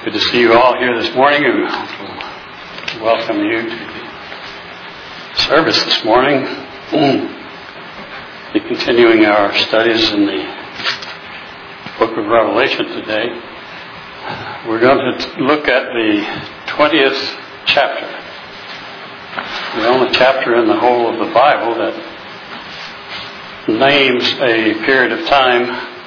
Good to see you all here this morning, and welcome you to the service this morning. We're continuing our studies in the book of Revelation today. We're going to look at the 20th chapter, the only chapter in the whole of the Bible that names a period of time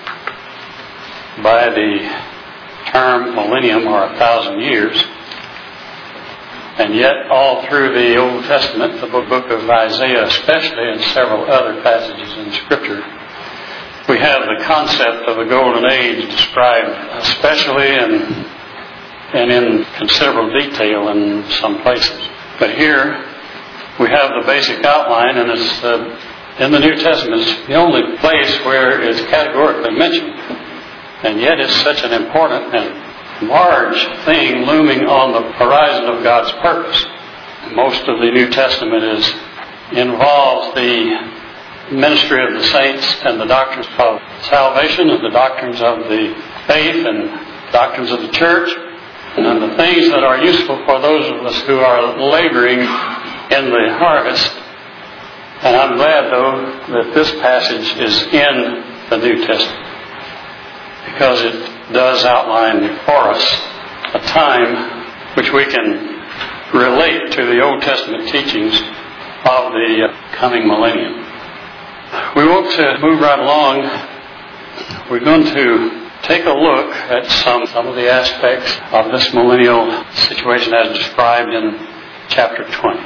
by the term millennium, or 1,000 years. And yet all through the Old Testament, the book of Isaiah especially, and several other passages in Scripture, we have the concept of a golden age described especially and in considerable detail in some places. But here we have the basic outline, and it's in the New Testament. It's the only place where it's categorically mentioned. And yet it's such an important and large thing looming on the horizon of God's purpose. Most of the New Testament involves the ministry of the saints and the doctrines of salvation and the doctrines of the faith and doctrines of the church and the things that are useful for those of us who are laboring in the harvest. And I'm glad, though, that this passage is in the New Testament, because it does outline for us a time which we can relate to the Old Testament teachings of the coming millennium. We want to move right along. We're going to take a look at some of the aspects of this millennial situation as described in chapter 20.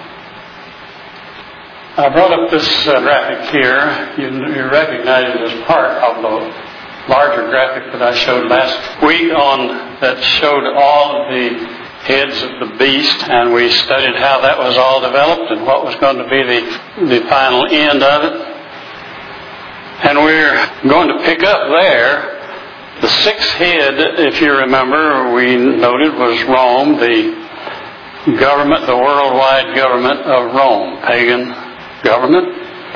I brought up this graphic here. You recognize it as part of the larger graphic that I showed last week that showed all of the heads of the beast, and we studied how that was all developed and what was going to be the final end of it. And we're going to pick up there. The sixth head, if you remember, we noted was Rome, the government, the worldwide government of Rome, pagan government.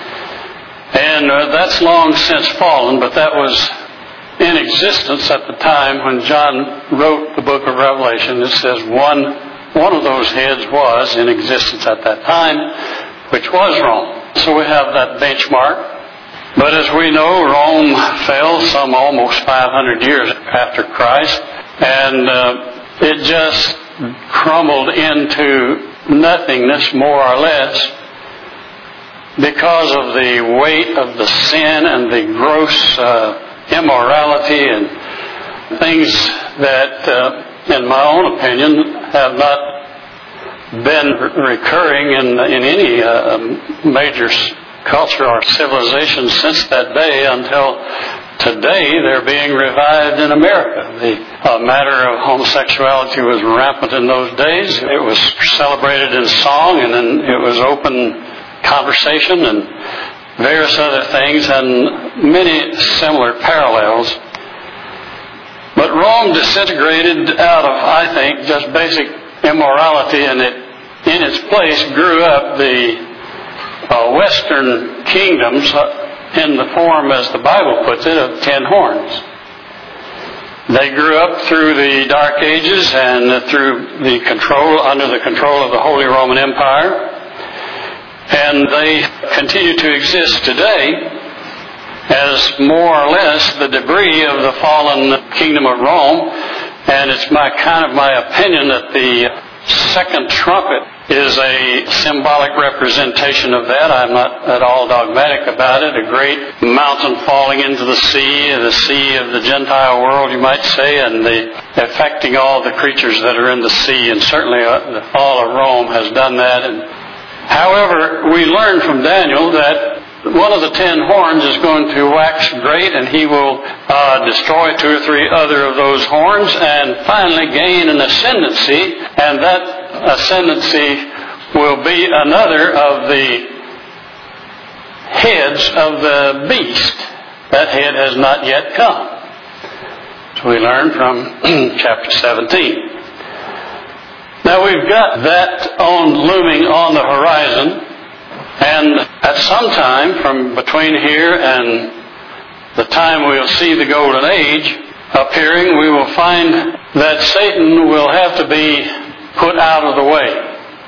And that's long since fallen, but that was in existence at the time when John wrote the book of Revelation. It says one of those heads was in existence at that time, which was Rome. So we have that benchmark. But as we know, Rome fell some almost 500 years after Christ, and it just crumbled into nothingness, more or less, because of the weight of the sin and the gross immorality and things that, in my own opinion, have not been recurring in any major culture or civilization since that day until today. They're being revived in America. The matter of homosexuality was rampant in those days. It was celebrated in song, and then it was open conversation and various other things, and many similar parallels. But Rome disintegrated out of, I think, just basic immorality, and it, in its place, grew up the Western kingdoms in the form, as the Bible puts it, of 10 horns. They grew up through the Dark Ages and under the control of the Holy Roman Empire. And they continue to exist today as more or less the debris of the fallen kingdom of Rome. And it's my opinion that the second trumpet is a symbolic representation of that. I'm not at all dogmatic about it. A great mountain falling into the sea of the Gentile world, you might say, and affecting all the creatures that are in the sea. And certainly the fall of Rome has done that. However, we learn from Daniel that one of the 10 horns is going to wax great, and he will destroy 2 or 3 other of those horns and finally gain an ascendancy, and that ascendancy will be another of the heads of the beast. That head has not yet come. So we learn from chapter 17. Now we've got that looming on the horizon, and at some time from between here and the time we'll see the golden age appearing, we will find that Satan will have to be put out of the way.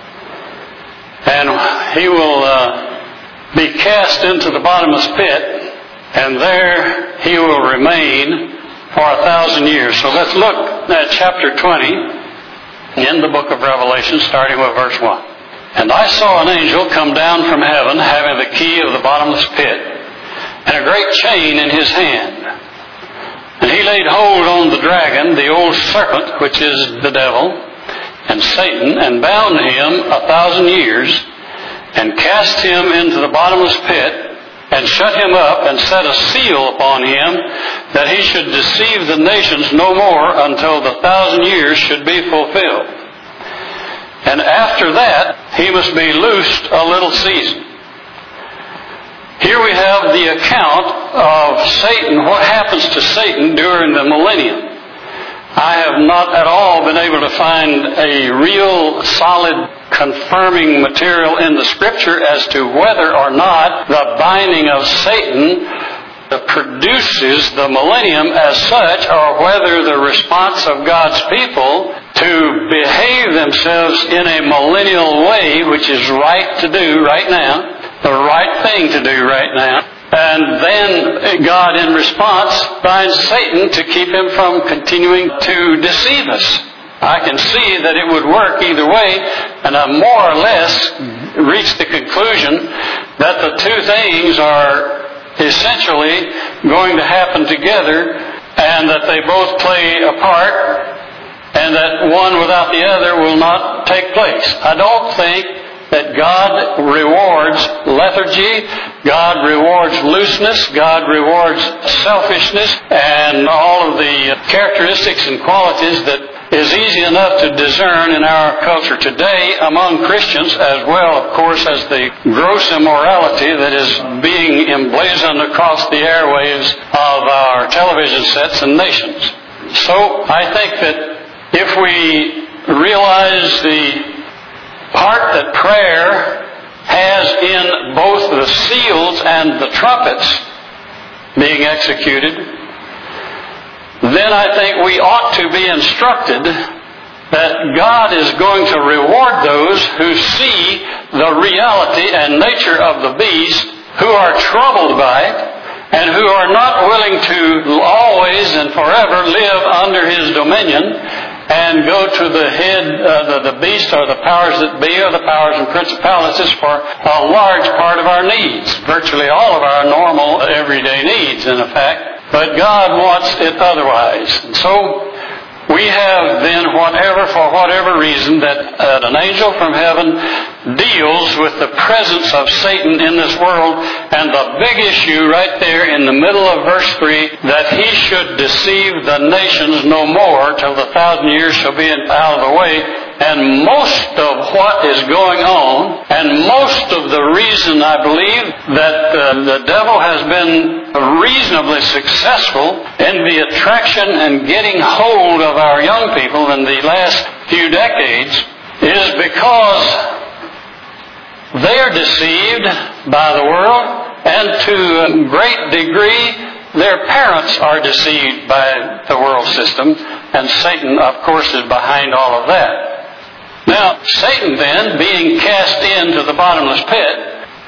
And he will be cast into the bottomless pit, and there he will remain for 1,000 years. So let's look at chapter 20 in the book of Revelation, starting with verse 1. And I saw an angel come down from heaven, having the key of the bottomless pit, and a great chain in his hand. And he laid hold on the dragon, the old serpent, which is the devil, and Satan, and bound him 1,000 years, and cast him into the bottomless pit, and shut him up, and set a seal upon him, that he should deceive the nations no more until the 1,000 years should be fulfilled. And after that, he must be loosed a little season. Here we have the account of Satan, what happens to Satan during the millennium. I have not at all been able to find a real solid confirming material in the Scripture as to whether or not the binding of Satan produces the millennium as such, or whether the response of God's people to behave themselves in a millennial way, which is right to do right now, the right thing to do right now, and then God in response binds Satan to keep him from continuing to deceive us. I can see that it would work either way, and I more or less reached the conclusion that the two things are essentially going to happen together, and that they both play a part, and that one without the other will not take place. I don't think that God rewards lethargy, God rewards looseness, God rewards selfishness, and all of the characteristics and qualities that is easy enough to discern in our culture today among Christians, as well, of course, as the gross immorality that is being emblazoned across the airwaves of our television sets and nations. So I think that if we realize the part that prayer has in both the seals and the trumpets being executed, then I think we ought to be instructed that God is going to reward those who see the reality and nature of the beast, who are troubled by it, and who are not willing to always and forever live under his dominion and go to the head, the beast, or the powers that be, or the powers and principalities for a large part of our needs, virtually all of our normal everyday needs, in effect. But God wants it otherwise. And so we have then for whatever reason, that an angel from heaven deals with the presence of Satan in this world, and the big issue right there in the middle of verse 3, that he should deceive the nations no more till the 1,000 years shall be out of the way. And most of what is going on, and most of the reason I believe that the devil has been reasonably successful in the attraction and getting hold of our young people in the last few decades is because they are deceived by the world, and to a great degree their parents are deceived by the world system, and Satan, of course, is behind all of that. Now, Satan then, being cast into the bottomless pit,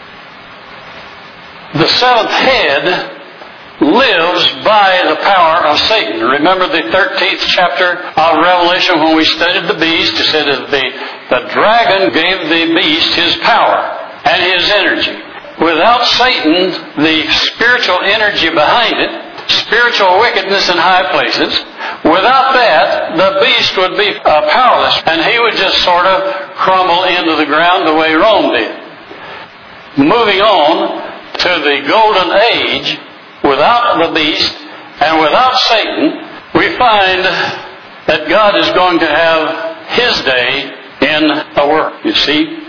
the seventh head lives by the power of Satan. Remember the 13th chapter of Revelation when we studied the beast? It said that the dragon gave the beast his power and his energy. Without Satan, the spiritual energy behind it, spiritual wickedness in high places, without that, the beast would be powerless, and he would just sort of crumble into the ground the way Rome did. Moving on to the golden age, without the beast and without Satan, we find that God is going to have his day in the world. You see,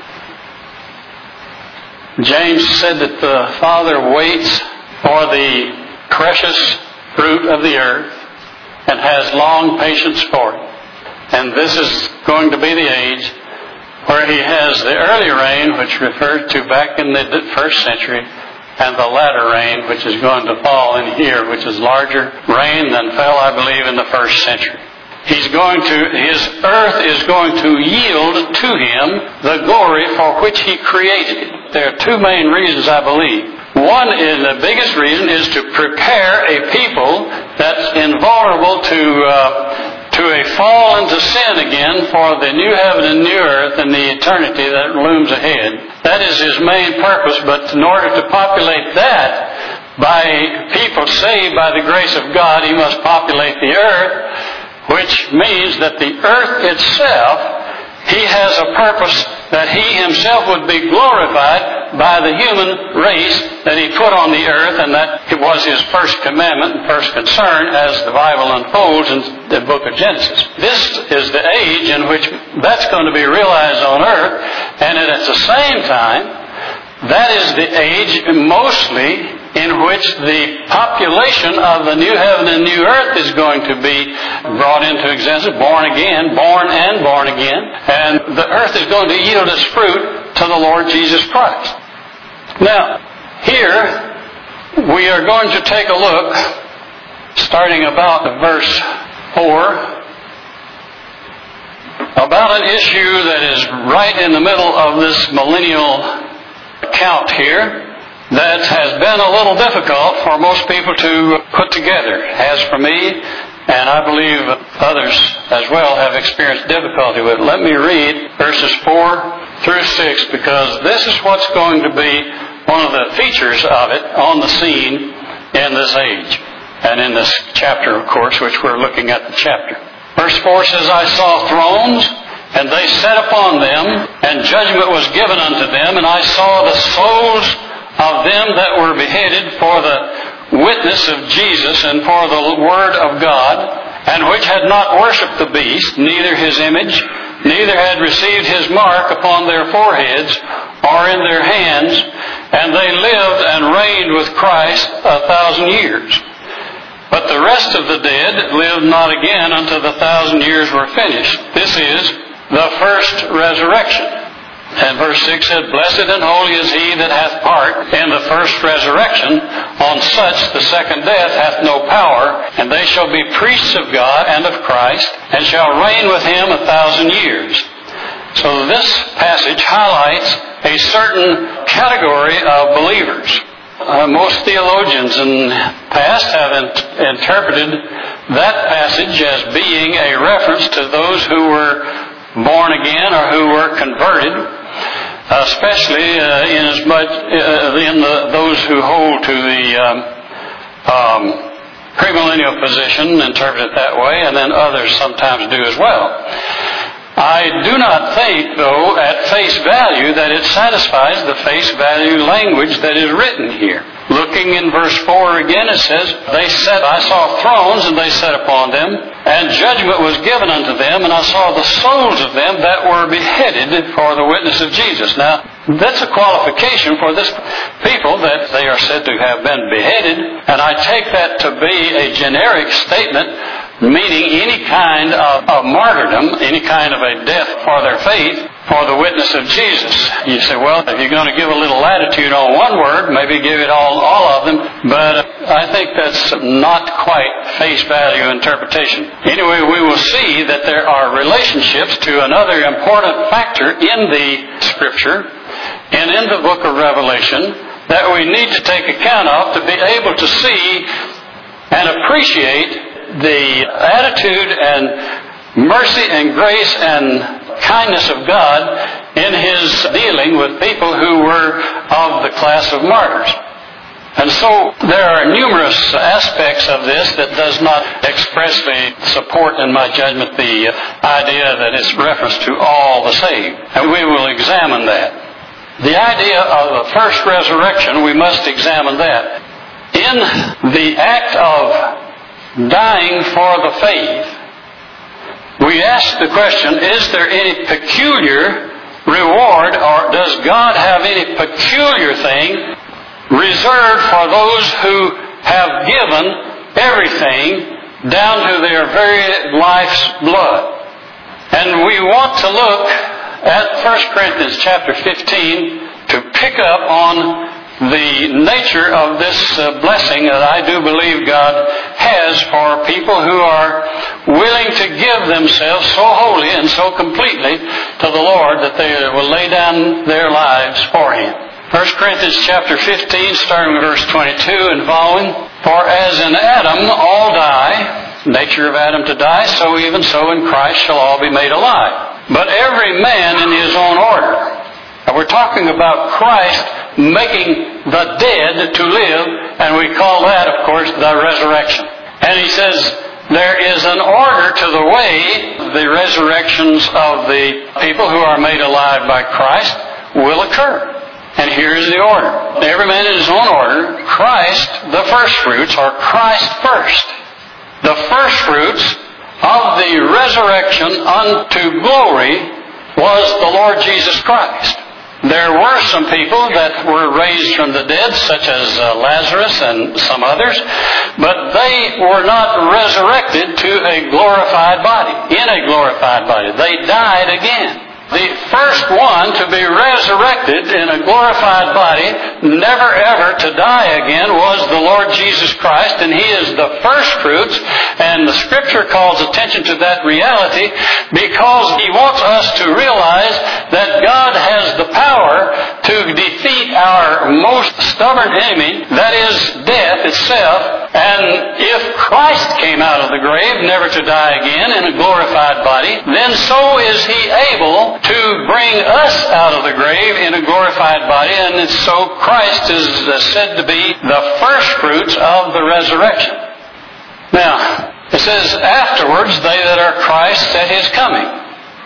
James said that the Father waits for the precious fruit of the earth and has long patience for it. And this is going to be the age where he has the early rain, which referred to back in the first century, and the latter rain, which is going to fall in here, which is larger rain than fell, I believe, in the first century. his earth is going to yield to him the glory for which he created it. There are two main reasons, I believe. One is, the biggest reason is to prepare a people that's invulnerable to a fall into sin again for the new heaven and new earth and the eternity that looms ahead. That is his main purpose, but in order to populate that by people saved by the grace of God, he must populate the earth, which means that the earth itself, he has a purpose that he himself would be glorified by the human race that he put on the earth, and that it was his first commandment and first concern as the Bible unfolds in the book of Genesis. This is the age in which that's going to be realized on earth, and at the same time, that is the age mostly in which the population of the new heaven and new earth is going to be brought into existence, born and born again, and the earth is going to yield its fruit to the Lord Jesus Christ. Now, here we are going to take a look, starting about verse 4, about an issue that is right in the middle of this millennial account here, that has been a little difficult for most people to put together. As for me, and I believe others as well have experienced difficulty with it. Let me read verses 4 through 6, because this is what's going to be one of the features of it on the scene in this age. And in this chapter, of course, which we're looking at the chapter. Verse 4 says, I saw thrones, and they sat upon them, and judgment was given unto them, and I saw the souls of them that were beheaded for the witness of Jesus and for the word of God, and which had not worshipped the beast, neither his image, neither had received his mark upon their foreheads or in their hands, and they lived and reigned with Christ 1,000 years. But the rest of the dead lived not again until the 1,000 years were finished. This is the first resurrection. And verse 6 said, Blessed and holy is he that hath part in the first resurrection. On such the second death hath no power, and they shall be priests of God and of Christ, and shall reign with him 1,000 years. So this passage highlights a certain category of believers. Most theologians in the past have interpreted that passage as being a reference to those who were born again or who were converted, especially in those who hold to the premillennial position, interpret it that way, and then others sometimes do as well. I do not think, though, at face value, that it satisfies the face value language that is written here. Looking in verse 4 again, it says, I saw thrones, and they sat upon them, and judgment was given unto them, and I saw the souls of them that were beheaded for the witness of Jesus. Now, that's a qualification for this people, that they are said to have been beheaded, and I take that to be a generic statement, meaning any kind of martyrdom, any kind of a death for their faith, for the witness of Jesus. You say, well, if you're going to give a little latitude on one word, maybe give it all of them, but I think that's not quite face value interpretation. Anyway, we will see that there are relationships to another important factor in the Scripture and in the book of Revelation that we need to take account of to be able to see and appreciate the attitude and mercy and grace and kindness of God in His dealing with people who were of the class of martyrs. And so there are numerous aspects of this that does not expressly support, in my judgment, the idea that it's reference to all the saved. And we will examine that. The idea of the first resurrection, we must examine that. In the act of dying for the faith, we ask the question, is there any peculiar reward, or does God have any peculiar thing reserved for those who have given everything down to their very life's blood? And we want to look at 1 Corinthians chapter 15 to pick up on the nature of this blessing that I do believe God has for people who are willing to give themselves so wholly and so completely to the Lord that they will lay down their lives for Him. 1 Corinthians chapter 15, starting with verse 22 and following. For as in Adam all die, nature of Adam to die, so even so in Christ shall all be made alive. But every man in his own order. Now we're talking about Christ making the dead to live, and we call that, of course, the resurrection. And he says there is an order to the way the resurrections of the people who are made alive by Christ will occur. And here is the order. Every man in his own order. Christ, the first fruits, or Christ first. The first fruits of the resurrection unto glory was the Lord Jesus Christ. There were some people that were raised from the dead, such as Lazarus and some others, but they were not resurrected to a glorified body, in a glorified body. They died again. The first one to be resurrected in a glorified body, never ever to die again, was the Lord Jesus Christ, and He is the first fruits, and the Scripture calls attention to that reality because He wants us to realize that God has the power to defeat our most stubborn enemy, that is death itself, and if Christ came out of the grave, never to die again, in a glorified body, then so is He able to bring us out of the grave in a glorified body, and so Christ is said to be the first fruits of the resurrection. Now, it says, afterwards they that are Christ at His coming.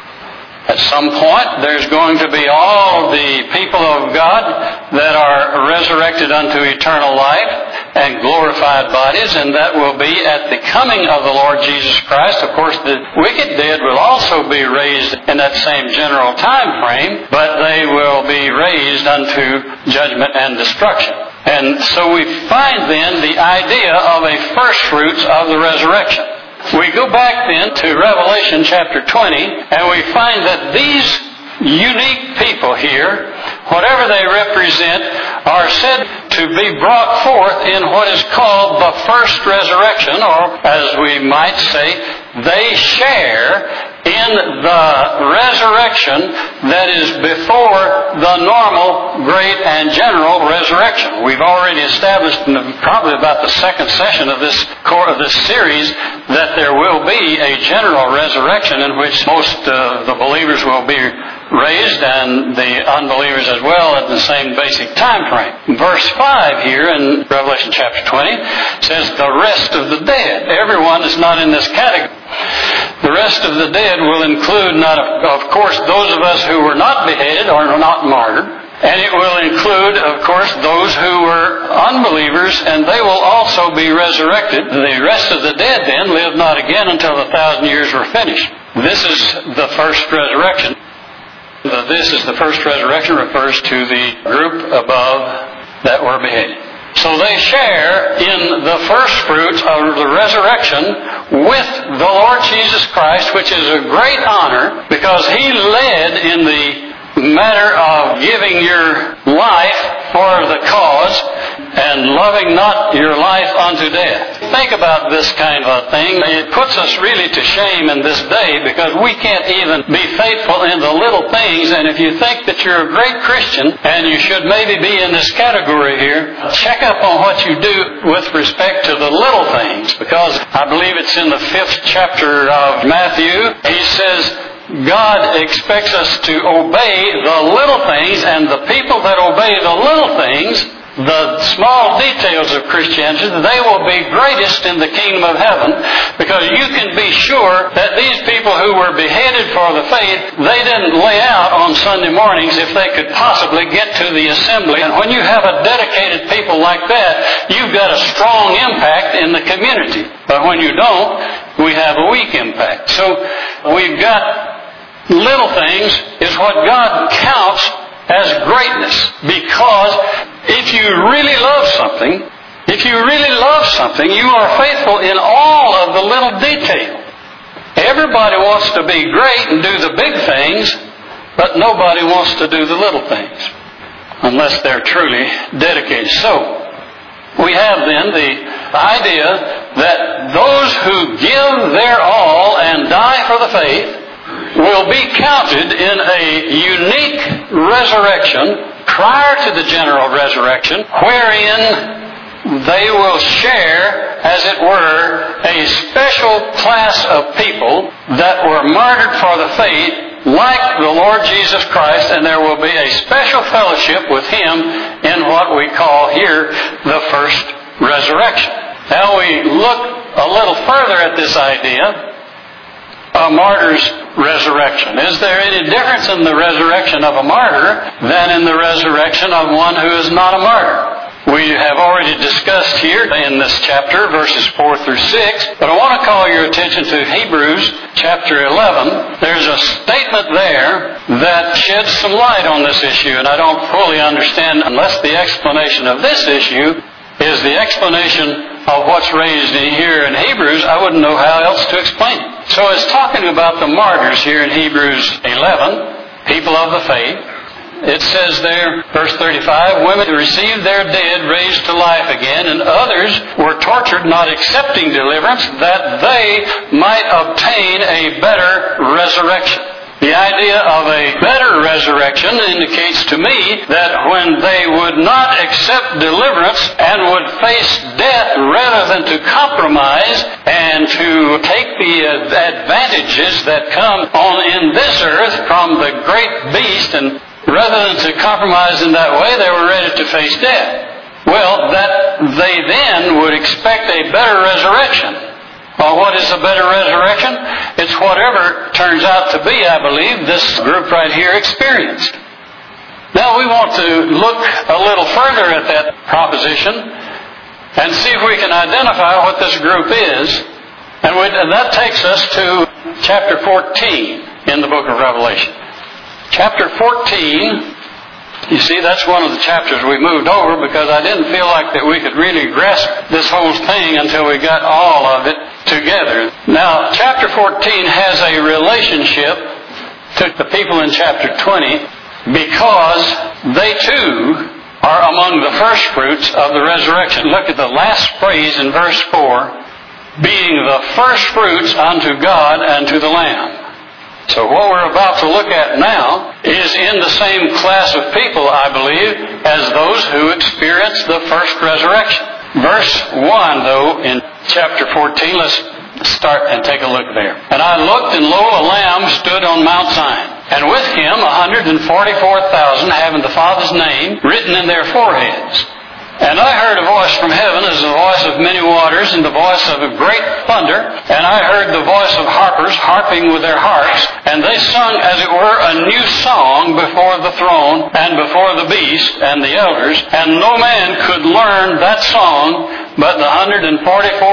At some point, there's going to be all the people of God that are resurrected unto eternal life and glorified bodies, and that will be at the coming of the Lord Jesus Christ. Of course, the wicked dead will also be raised in that same general time frame, but they will be raised unto judgment and destruction. And so we find then the idea of a first fruits of the resurrection. We go back then to Revelation chapter 20, and we find that these unique people here, whatever they represent, are said to be brought forth in what is called the first resurrection, or as we might say, they share in the resurrection that is before the normal, great, and general resurrection. We've already established in probably about the second session of this series that there will be a general resurrection in which most of the believers will be raised and the unbelievers as well at the same basic time frame. Verse 5 here in Revelation chapter 20 says the rest of the dead. Everyone is not in this category. The rest of the dead will include, of course, those of us who were not beheaded or not martyred. And it will include, of course, those who were unbelievers, and they will also be resurrected. The rest of the dead then live not again until 1,000 years were finished. This is the first resurrection. This is the first resurrection refers to the group above that were beheaded. So they share in the first fruits of the resurrection with the Lord Jesus Christ, which is a great honor because He led in the matter of giving your life for the cause and loving not your life unto death. Think about this kind of a thing. It puts us really to shame in this day because we can't even be faithful in the little things. And if you think that you're a great Christian and you should maybe be in this category here, check up on what you do with respect to the little things, because I believe it's in the 5th chapter of Matthew. He says, God expects us to obey the little things, and the people that obey the little things, the small details of Christianity, they will be greatest in the kingdom of heaven, because you can be sure that these people who were beheaded for the faith, they didn't lay out on Sunday mornings if they could possibly get to the assembly. And when you have a dedicated people like that, you've got a strong impact in the community. But when you don't, we have a weak impact. So we've got little things is what God counts as greatness, because if you really love something, you are faithful in all of the little detail. Everybody wants to be great and do the big things, but nobody wants to do the little things unless they're truly dedicated. So, We have then the idea that those who give their all and die for the faith will be counted in a unique resurrection prior to the general resurrection, wherein they will share, as it were, a special class of people that were martyred for the faith like the Lord Jesus Christ, and there will be a special fellowship with Him in what we call here the first resurrection. Now we look a little further at this idea, a martyr's resurrection. Is there any difference in the resurrection of a martyr than in the resurrection of one who is not a martyr? We have already discussed here in this chapter, verses 4 through 6, but I want to call your attention to Hebrews chapter 11. There's a statement there that sheds some light on this issue, and I don't fully understand unless the explanation of this issue is the explanation of what's raised in here in Hebrews. I wouldn't know how else to explain it. So it's talking about the martyrs here in Hebrews 11, people of the faith. It says there, verse 35, women who received their dead raised to life again, and others were tortured, not accepting deliverance, that they might obtain a better resurrection. The idea of a better resurrection indicates to me that when they would not accept deliverance and would face death rather than to compromise and to take the advantages that come on in this earth from the great beast, and rather than to compromise in that way, they were ready to face death. Well, that they then would expect a better resurrection. Well, what is a better resurrection? It's whatever turns out to be, I believe, this group right here experienced. Now we want to look a little further at that proposition and see if we can identify what this group is. And that takes us to chapter 14 in the book of Revelation. Chapter 14, you see, that's one of the chapters we moved over because I didn't feel like that we could really grasp this whole thing until we got all of it together. Now, chapter 14 has a relationship to the people in chapter 20 because they too are among the first fruits of the resurrection. Look at the last phrase in verse 4, being the first fruits unto God and to the Lamb. So what we're about to look at now is in the same class of people, I believe, as those who experience the first resurrection. Verse 1, though, in chapter 14, let's start and take a look there. And I looked, and lo, a Lamb stood on Mount Zion, and with him 144,000, having the Father's name written in their foreheads. And I heard a voice from heaven as the voice of many waters and the voice of a great thunder. And I heard the voice of harpers harping with their harps. And they sung, as it were, a new song before the throne and before the beast and the elders. And no man could learn that song but the 144,000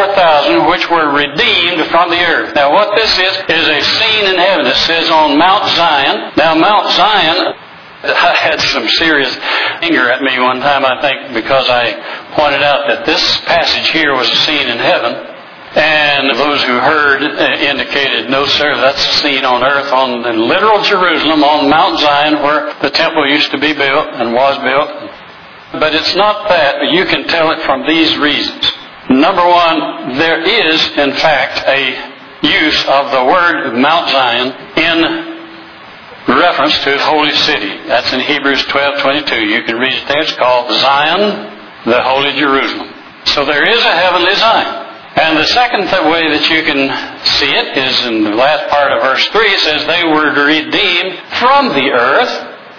which were redeemed from the earth. Now what this is a scene in heaven. It says on Mount Zion. Now Mount Zion, I had some serious anger at me one time, I think, because I pointed out that this passage here was a scene in heaven. And those who heard indicated, no, sir, that's a scene on earth, on the literal Jerusalem, on Mount Zion, where the temple used to be built and was built. But it's not that. You can tell it from these reasons. Number one, there is, in fact, a use of the word Mount Zion in reference to the holy city. That's in Hebrews 12:22. You can read it there. It's called Zion, the holy Jerusalem. So there is a heavenly Zion. And the second way that you can see it is in the last part of verse 3. It says they were redeemed from the earth.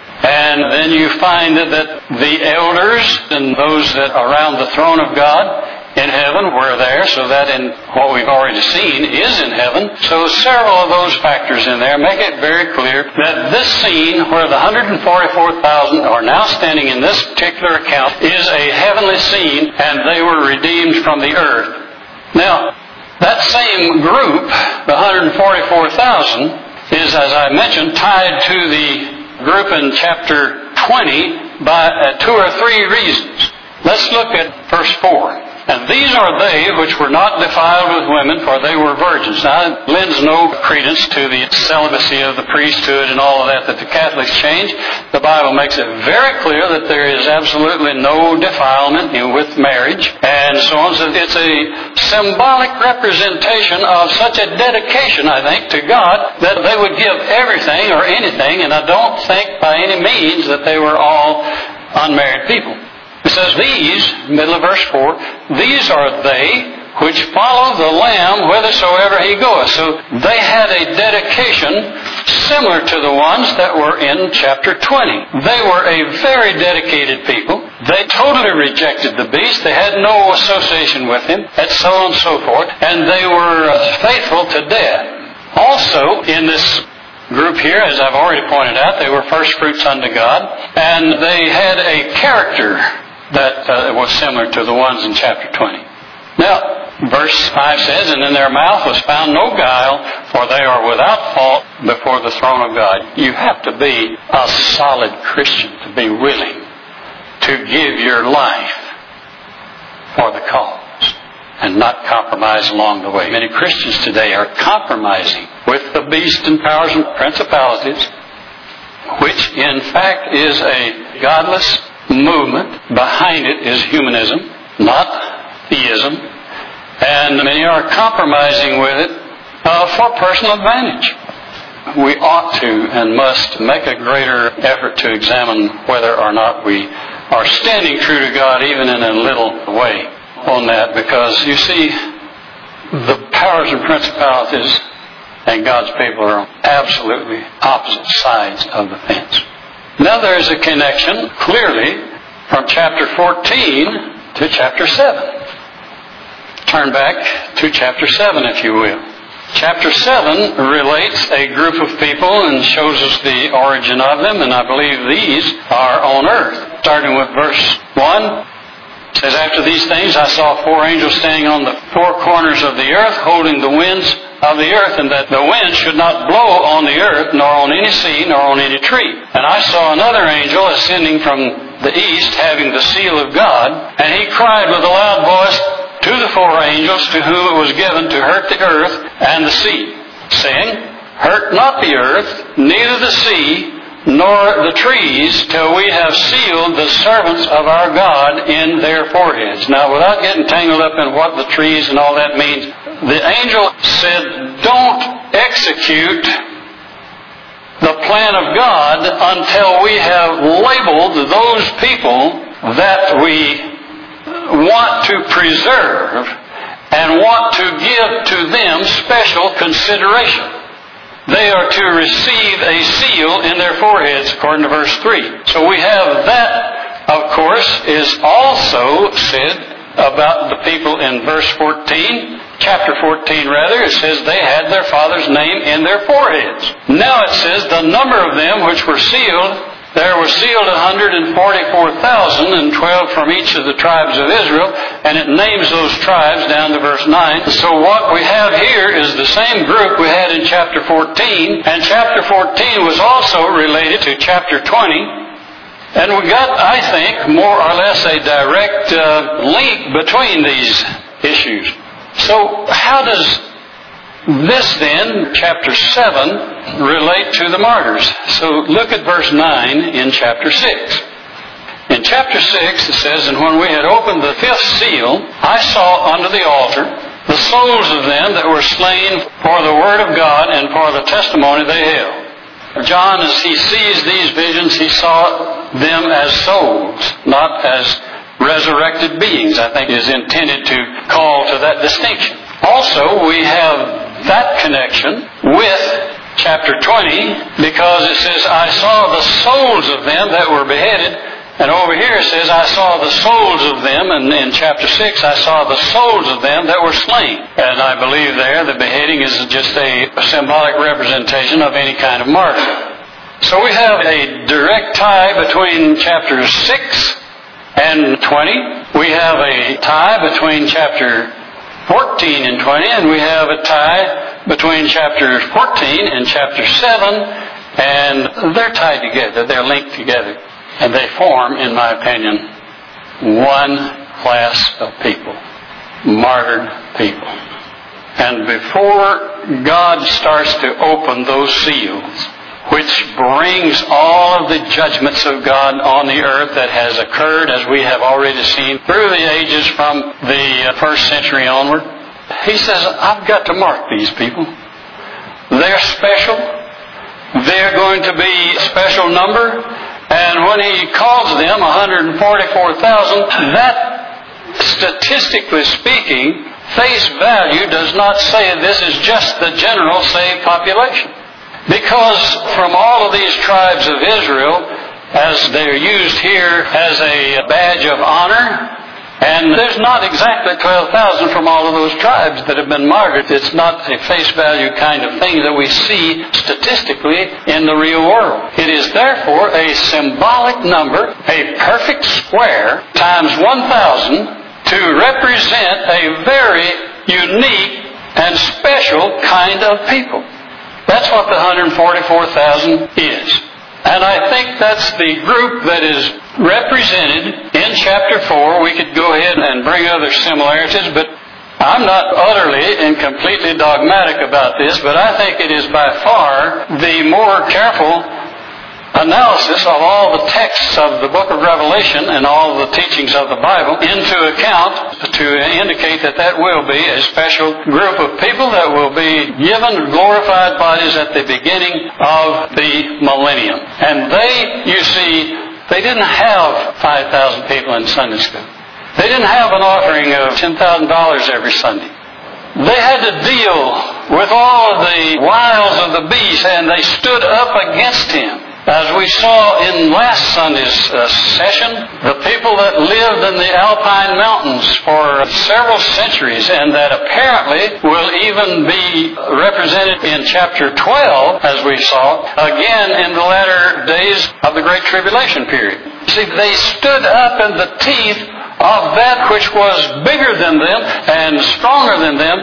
And then you find that the elders and those that are around the throne of God in heaven were there, so that in what we've already seen is in heaven. So several of those factors in there make it very clear that this scene where the 144,000 are now standing in this particular account is a heavenly scene, and they were redeemed from the earth. Now, that same group, the 144,000, is, as I mentioned, tied to the group in chapter 20 by 2 or 3 reasons. Let's look at verse 4. And these are they which were not defiled with women, for they were virgins. Now, it lends no credence to the celibacy of the priesthood and all of that the Catholics change. The Bible makes it very clear that there is absolutely no defilement with marriage, and so on. So it's a symbolic representation of such a dedication, I think, to God, that they would give everything or anything, and I don't think by any means that they were all unmarried people. It says, these, middle of verse 4, these are they which follow the Lamb whithersoever he goeth. So they had a dedication similar to the ones that were in chapter 20. They were a very dedicated people. They totally rejected the beast. They had no association with him, and so on and so forth. And they were faithful to death. Also, in this group here, as I've already pointed out, they were first fruits unto God, and they had a character that was similar to the ones in chapter 20. Now, verse 5 says, and in their mouth was found no guile, for they are without fault before the throne of God. You have to be a solid Christian to be willing to give your life for the cause and not compromise along the way. Many Christians today are compromising with the beast and powers and principalities, which in fact is a godless movement. Behind it is humanism, not theism, and many are compromising with it for personal advantage. We ought to and must make a greater effort to examine whether or not we are standing true to God even in a little way on that, because you see, the powers and principalities and God's people are on absolutely opposite sides of the fence. Now there is a connection, clearly, from chapter 14 to chapter 7. Turn back to chapter 7, if you will. Chapter 7 relates a group of people and shows us the origin of them, and I believe these are on earth. Starting with verse 1, it says, after these things I saw 4 angels standing on the 4 corners of the earth, holding the winds of the earth, and that the wind should not blow on the earth, nor on any sea, nor on any tree. And I saw another angel ascending from the east, having the seal of God, and he cried with a loud voice to the 4 angels to whom it was given to hurt the earth and the sea, saying, hurt not the earth, neither the sea, nor the trees, till we have sealed the servants of our God in their foreheads. Now, without getting tangled up in what the trees and all that means, the angel said, don't execute the plan of God until we have labeled those people that we want to preserve and want to give to them special consideration. They are to receive a seal in their foreheads, according to verse 3. So we have that, of course, is also said about the people in verse 14. Chapter 14, rather, it says they had their father's name in their foreheads. Now it says the number of them which were sealed, there were sealed 144,000, and 12 from each of the tribes of Israel, and it names those tribes down to verse 9. So what we have here is the same group we had in chapter 14, and chapter 14 was also related to chapter 20. And we got, I think, more or less a direct link between these issues. So how does this then, chapter 7, relate to the martyrs? So look at verse 9 in chapter 6. In chapter 6 it says, and when we had opened the 5th seal, I saw under the altar the souls of them that were slain for the word of God and for the testimony they held. John, as he sees these visions, he saw them as souls, not as resurrected beings, I think is intended to call to that distinction. Also, we have that connection with chapter 20, because it says, I saw the souls of them that were beheaded. And over here it says, I saw the souls of them. And in chapter 6, I saw the souls of them that were slain. And I believe there the beheading is just a symbolic representation of any kind of martyrdom. So we have a direct tie between chapters 6 and 20. We have a tie between chapter 14 and 20, and we have a tie between chapter 14 and chapter 7, and they're tied together, they're linked together, and they form, in my opinion, one class of people. martyred people. And before God starts to open those seals, which brings all of the judgments of God on the earth that has occurred, as we have already seen, through the ages from the first century onward, He says, I've got to mark these people. They're special. They're going to be a special number. And when He calls them 144,000, that, statistically speaking, face value does not say this is just the general saved population. Because from all of these tribes of Israel, as they're used here as a badge of honor, and there's not exactly 12,000 from all of those tribes that have been martyred. It's not a face value kind of thing that we see statistically in the real world. It is therefore a symbolic number, a perfect square, times 1,000, to represent a very unique and special kind of people. That's what the 144,000 is. And I think that's the group that is represented in chapter 4. We could go ahead and bring other similarities, but I'm not utterly and completely dogmatic about this, but I think it is by far the more careful analysis of all the texts of the book of Revelation and all the teachings of the Bible into account to indicate that that will be a special group of people that will be given glorified bodies at the beginning of the millennium. And they, you see, they didn't have 5,000 people in Sunday school. They didn't have an offering of $10,000 every Sunday. They had to deal with all of the wiles of the beast, and they stood up against him. As we saw in last Sunday's session, the people that lived in the Alpine Mountains for several centuries, and that apparently will even be represented in chapter 12, as we saw, again in the latter days of the Great Tribulation period. See, they stood up in the teeth of that which was bigger than them and stronger than them,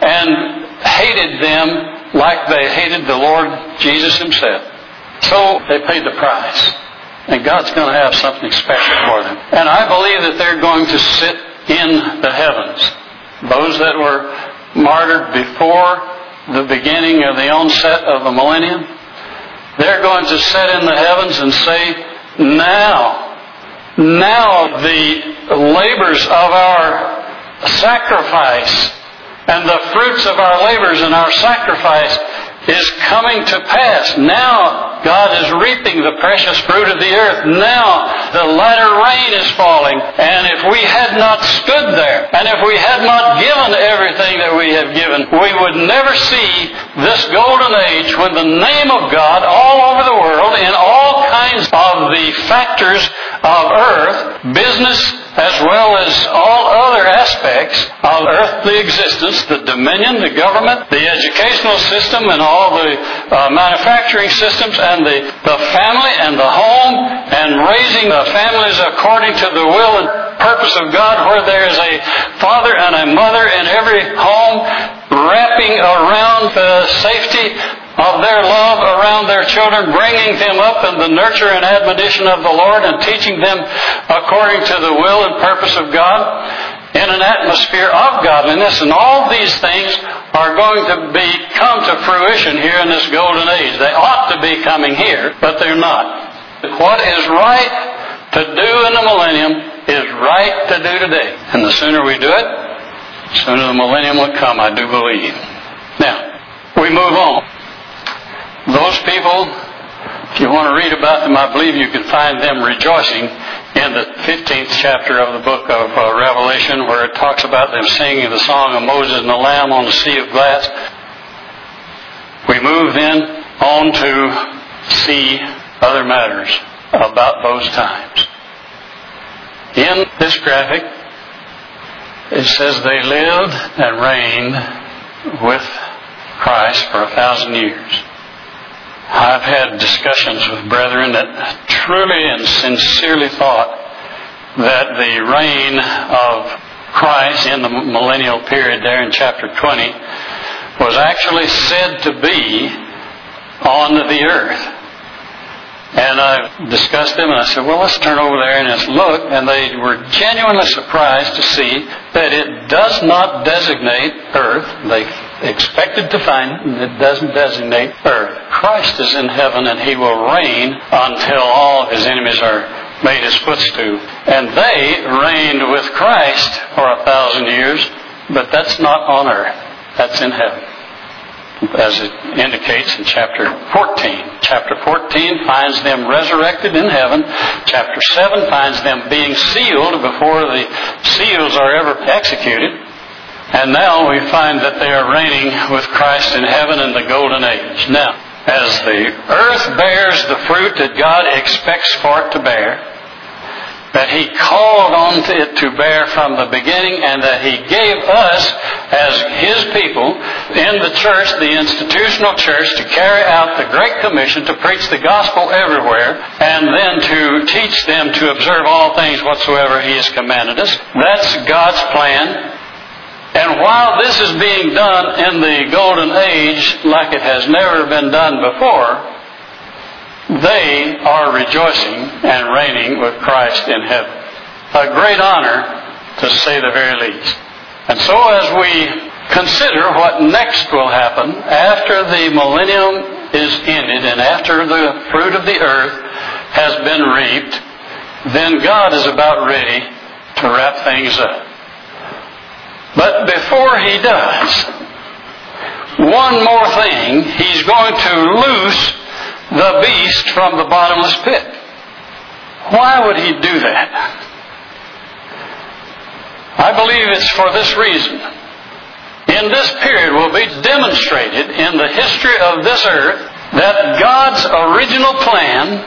and hated them like they hated the Lord Jesus Himself. So they paid the price. And God's going to have something special for them. And I believe that they're going to sit in the heavens. Those that were martyred before the beginning of the onset of the millennium, they're going to sit in the heavens and say, now the labors of our sacrifice and the fruits of our labors and our sacrifice is coming to pass. Now God is reaping the precious fruit of the earth. Now the latter rain is falling. And if we had not stood there, and if we had not given everything that we have given, we would never see this golden age when the name of God all over the world, in all kinds of the factors of earth, business, as well as all other aspects of earthly existence, the dominion, the government, the educational system, and all the manufacturing systems, and the family and the home, and raising the families according to the will and purpose of God, where there is a father and a mother in every home, wrapping around the safety of their love around their children, bringing them up in the nurture and admonition of the Lord, and teaching them according to the will and purpose of God in an atmosphere of godliness. And all these things are going to come to fruition here in this golden age. They ought to be coming here, but they're not. What is right to do in the millennium is right to do today. And the sooner we do it, the sooner the millennium will come, I do believe. Now, we move on. Those people, if you want to read about them, I believe you can find them rejoicing in the 15th chapter of the book of Revelation, where it talks about them singing the song of Moses and the Lamb on the sea of glass. We move then on to see other matters about those times. In this graphic, it says they lived and reigned with Christ for 1,000 years. I've had discussions with brethren that truly and sincerely thought that the reign of Christ in the millennial period there in chapter 20 was actually said to be on the earth. And I discussed them, and I said, well, let's turn over there and let's look. And they were genuinely surprised to see that it does not designate earth. They expected to find it, and it doesn't designate earth. Christ is in heaven, and He will reign until all of His enemies are made His footstool. And they reigned with Christ for 1,000 years, but that's not on earth. That's in heaven, as it indicates in chapter 14. Chapter 14 finds them resurrected in heaven. Chapter 7 finds them being sealed before the seals are ever executed. And now we find that they are reigning with Christ in heaven in the golden age. Now, as the earth bears the fruit that God expects for it to bear, that He called on it to bear from the beginning, and that He gave us as His people in the church, the institutional church, to carry out the Great Commission, to preach the gospel everywhere, and then to teach them to observe all things whatsoever He has commanded us. That's God's plan. And while this is being done in the golden age like it has never been done before, they are rejoicing and reigning with Christ in heaven. A great honor, to say the very least. And so as we consider what next will happen after the millennium is ended and after the fruit of the earth has been reaped, then God is about ready to wrap things up. But before He does, one more thing, He's going to loose the beast from the bottomless pit. Why would He do that? I believe it's for this reason. In this period will be demonstrated in the history of this earth that God's original plan,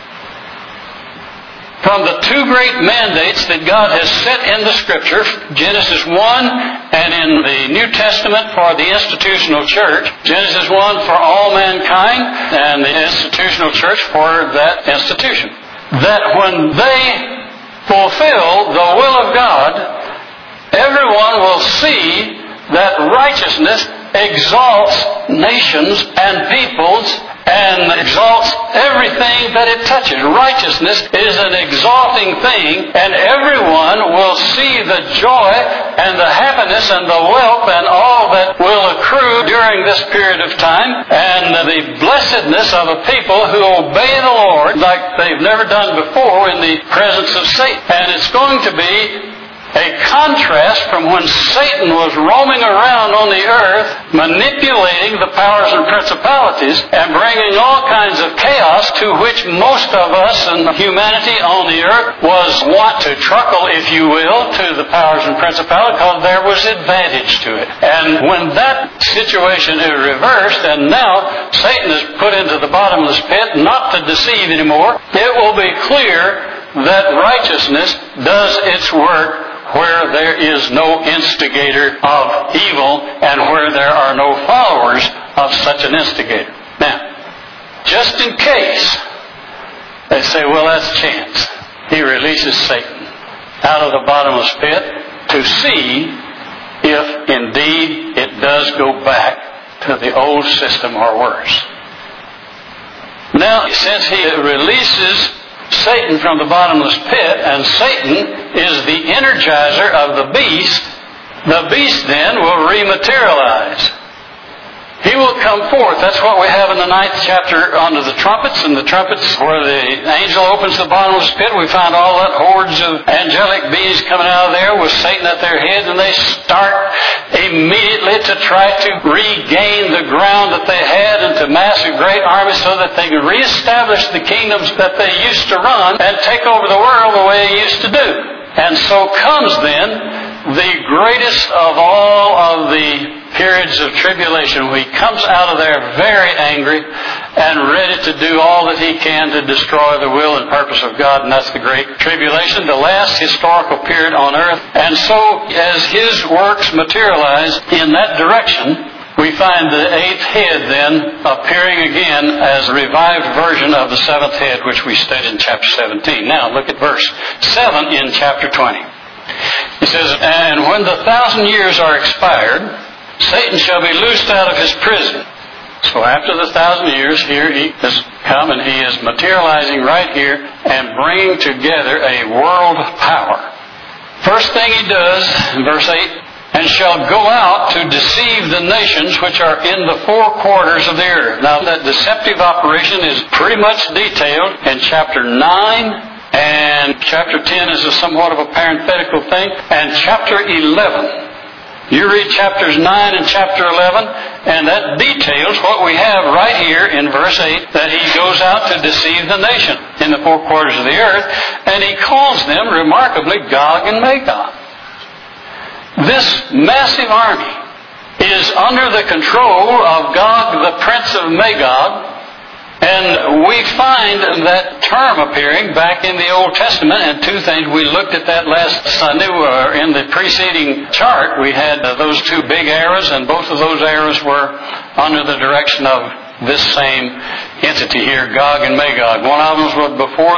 from the two great mandates that God has set in the Scripture, Genesis 1 and in the New Testament for the institutional church, Genesis 1 for all mankind and the institutional church for that institution, that when they fulfill the will of God, everyone will see that righteousness exalts nations and peoples and exalts everything that it touches. Righteousness is an exalting thing, and everyone will see the joy and the happiness and the wealth and all that will accrue during this period of time, and the blessedness of a people who obey the Lord like they've never done before in the presence of Satan. And it's going to be a contrast from when Satan was roaming around on the earth, manipulating the powers and principalities and bringing all kinds of chaos to which most of us and humanity on the earth was wont to truckle, if you will, to the powers and principalities, because there was advantage to it. And when that situation is reversed and now Satan is put into the bottomless pit, not to deceive anymore, it will be clear that righteousness does its work where there is no instigator of evil and where there are no followers of such an instigator. Now, just in case they say, well, that's chance, He releases Satan out of the bottomless pit to see if indeed it does go back to the old system or worse. Now, since He releases Satan from the bottomless pit, and Satan is the energizer of the beast then will rematerialize. He will come forth. That's what we have in the 9th chapter under the trumpets. And the trumpets, where the angel opens the bottomless pit, we find all that hordes of angelic beings coming out of there with Satan at their head, and they start immediately to try to regain the ground that they had and to mass a great army so that they could reestablish the kingdoms that they used to run and take over the world the way they used to do. And so comes then the greatest of all of the periods of tribulation. He comes out of there very angry and ready to do all that he can to destroy the will and purpose of God, and that's the Great Tribulation, the last historical period on earth. And so as His works materialize in that direction, we find the 8th head then appearing again as a revived version of the 7th head, which we studied in chapter 17. Now look at verse 7 in chapter 20. He says, and when the 1,000 years are expired, Satan shall be loosed out of his prison, So after the 1,000 years, here he has come and he is materializing right here and bringing together a world power. First thing he does, in verse 8, and shall go out to deceive the nations which are in the four quarters of the earth. Now that deceptive operation is pretty much detailed in chapter 9, and chapter 10 is somewhat of a parenthetical thing, and chapter 11. You read chapters 9 and chapter 11, and that details what we have right here in verse 8, that he goes out to deceive the nation in the four quarters of the earth, and he calls them, remarkably, Gog and Magog. This massive army is under the control of Gog, the prince of Magog, and we find that term appearing back in the Old Testament, and two things. We looked at that last Sunday. In the preceding chart, we had those two big arrows, and both of those arrows were under the direction of this same entity here, Gog and Magog. One of them was before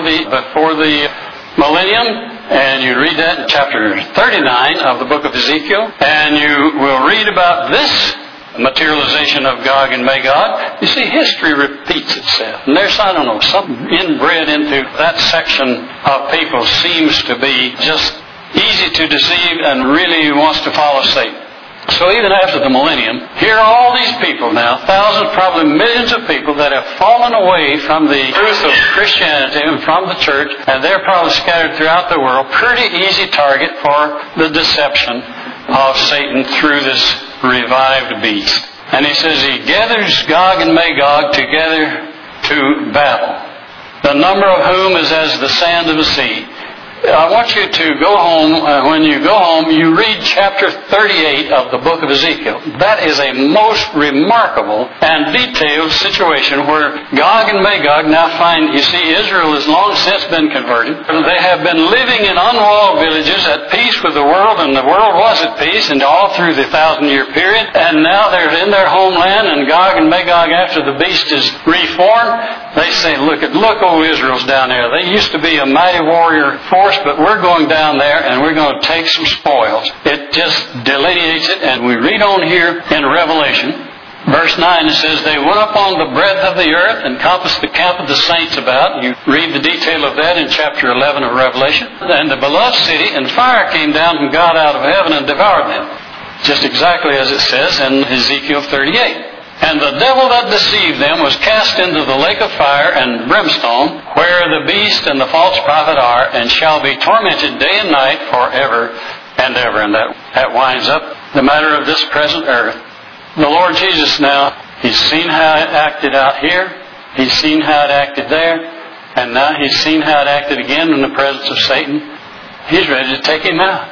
the millennium, and you read that in chapter 39 of the book of Ezekiel, and you will read about this materialization of Gog and Magog. You see, history repeats itself. And there's, I don't know, something inbred into that section of people seems to be just easy to deceive and really wants to follow Satan. So even after the millennium, here are all these people now, thousands, probably millions of people that have fallen away from the truth of Christianity and from the church, and they're probably scattered throughout the world. Pretty easy target for the deception of Satan through this revived beast. And he says he gathers Gog and Magog together to battle, the number of whom is as the sand of the sea. I want you to go home. When you go home, you read chapter 38 of the book of Ezekiel. That is a most remarkable and detailed situation where Gog and Magog now find, you see, Israel has long since been converted. They have been living in unwalled villages at peace with the world, and the world was at peace, and all through the 1,000-year period. And now they're in their homeland, and Gog and Magog, after the beast is reformed, they say, look, old Israel's down there. They used to be a mighty warrior force, but we're going down there and we're going to take some spoils. It just delineates it, and we read on here in Revelation, verse 9, it says, they went up on the breadth of the earth and compassed the camp of the saints about. You read the detail of that in chapter 11 of Revelation. And the beloved city, and fire came down from God out of heaven and devoured them. Just exactly as it says in Ezekiel 38. And the devil that deceived them was cast into the lake of fire and brimstone, where the beast and the false prophet are, and shall be tormented day and night forever and ever. And that winds up the matter of this present earth. The Lord Jesus now, He's seen how it acted out here, He's seen how it acted there, and now He's seen how it acted again in the presence of Satan. He's ready to take him out.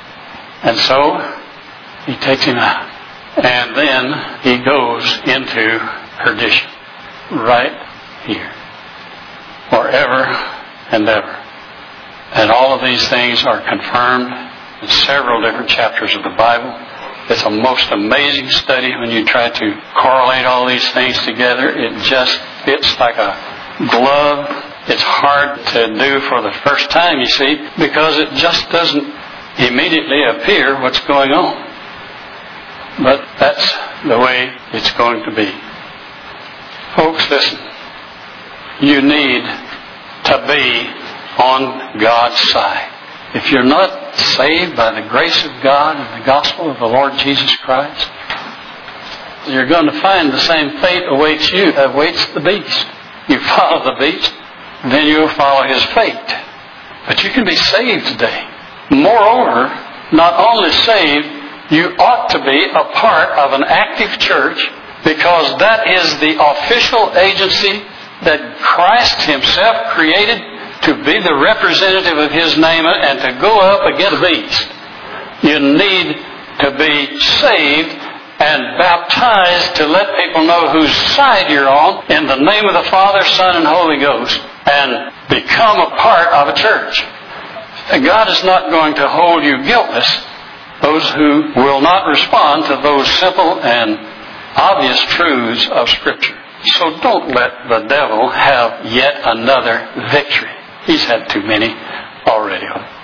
And so, He takes him out. And then he goes into perdition. Right here. Forever and ever. And all of these things are confirmed in several different chapters of the Bible. It's a most amazing study when you try to correlate all these things together. It just fits like a glove. It's hard to do for the first time, you see, because it just doesn't immediately appear what's going on. But that's the way it's going to be. Folks, listen. You need to be on God's side. If you're not saved by the grace of God and the gospel of the Lord Jesus Christ, you're going to find the same fate awaits you, awaits the beast. You follow the beast, then you'll follow his fate. But you can be saved today. Moreover, not only saved, you ought to be a part of an active church, because that is the official agency that Christ Himself created to be the representative of His name and to go up against the beast. You need to be saved and baptized to let people know whose side you're on in the name of the Father, Son, and Holy Ghost, and become a part of a church. God is not going to hold you guiltless, those who will not respond to those simple and obvious truths of Scripture. So don't let the devil have yet another victory. He's had too many already.